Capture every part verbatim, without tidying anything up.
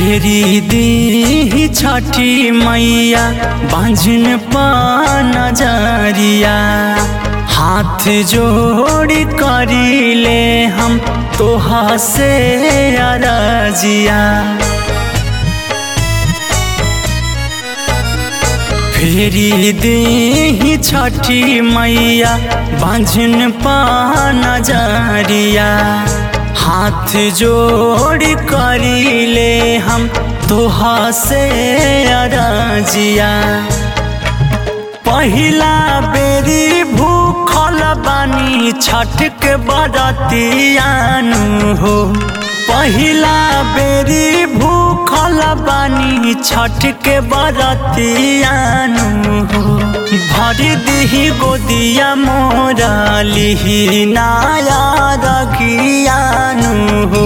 फेरी दी छठी मैया बांझन पा नजरिया, हाथ जोड़ी करी ले हम तोहा से अरजिया। फेरी दी छठी मैया बांझन पा नजरिया, हाथ जोड़ी करी ले हम तोहा से अरजिया। पहिला बेरी भूखल बानी छठ के बरतियानु हो, पहिला बेरी भूखल बानी छठ के बरतियानु हो। भर दिही गोदिया मोरा लिही नाया रखियानु हो।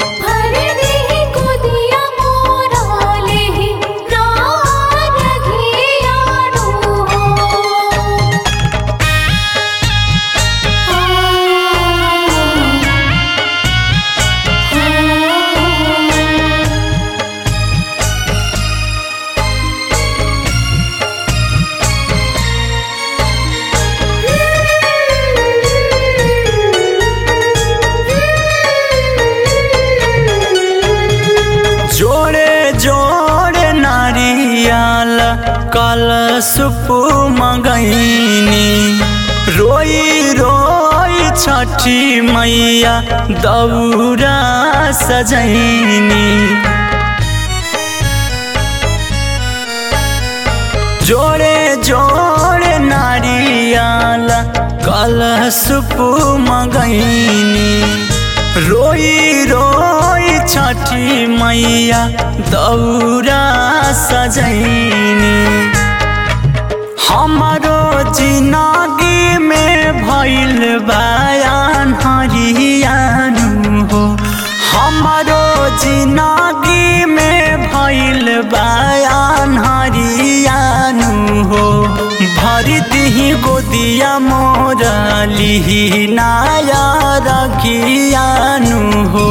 जोड़े जोड़े नारियल कलशुप मंगैनी, रोई रोई छठी मैया दौरा सजैनी। जोड़े जोड़े नारियल कलशुप मंगैनी, रोई रोई छठी मैया दौरा सजैनी। हमारो जिंदगी में भइल बयान हरियानु हो, हमारो जिंदगी में भइल बयान हरियानु हो। भर दिही गोदिया मोरा लिही नाया रखियानु हो।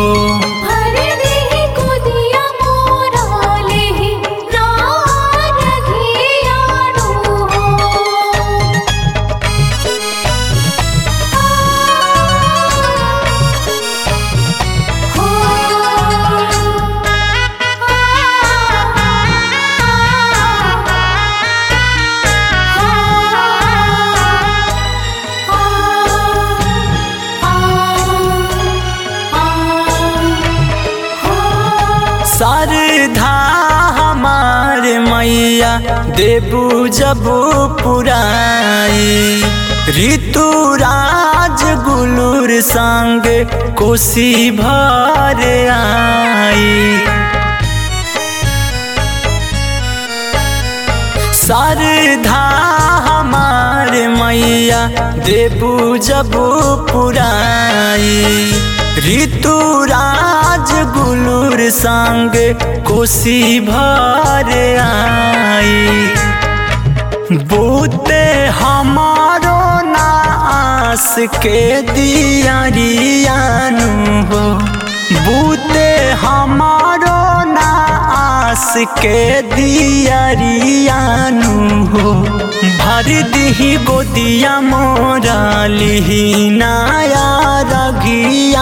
श्रद्धा हमार मैया देबू जबू पुराई, ऋतुराज गुलूर संग कोसी भर आई। श्रद्धा हमार मैया देबू जबू पुराई, ऋतुराज गुलूर संग कोसी भर आई। बूते हमारो नास के दियारियानु हो, बूते हमारो नास के दियारियानु हो। भर दिही गोदिया मोरा लिही नाया रखिया।